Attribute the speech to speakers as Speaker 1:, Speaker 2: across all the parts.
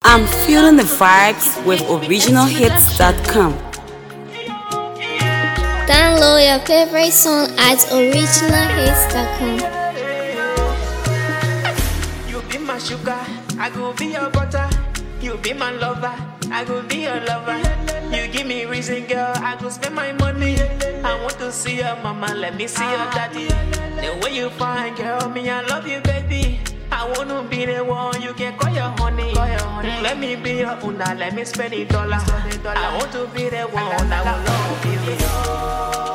Speaker 1: I'm feeling the vibes with originalhits.com.
Speaker 2: Download your favorite song at originalhits.com.
Speaker 3: You be my sugar, I go be your butter. You be my lover, I go be your lover. You give me reason, girl, I go spend my money. I want to see your mama, let me see your daddy. The way you find, girl, me, I love you, baby. I wanna be the one you can call your honey. Let me be your una, let me spend $1. I want to be the one, I will love you.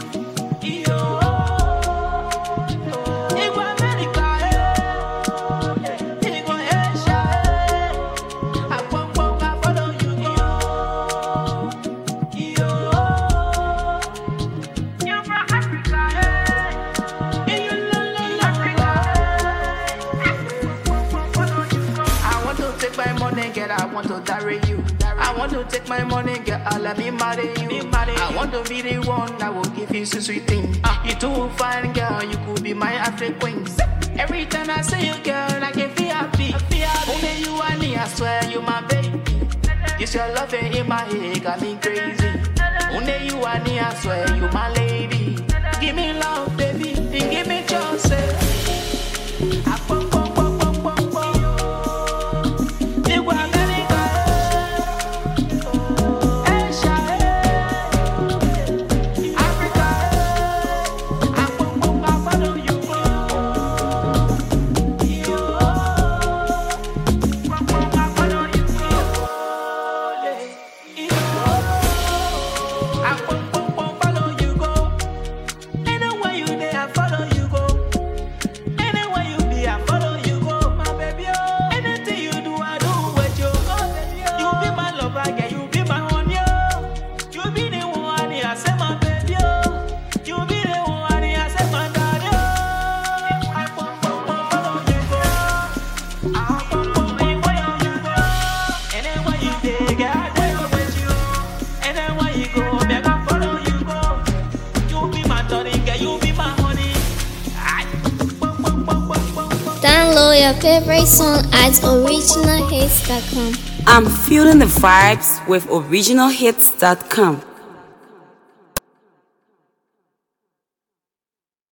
Speaker 3: Girl, I want to marry you. I want to take my money, girl, let me marry you. I want to be the one that will give you so sweet thing. You too fine, girl, you could be my African queen. Every time I see you, girl, I can feel happy. Only you and me, I swear you my baby. It's your love in my head, got me crazy. Only you and me, I swear you my lady. Give me love, baby, and give me chance.
Speaker 2: Download your favorite song at originalhits.com.
Speaker 1: I'm feeling the vibes with originalhits.com.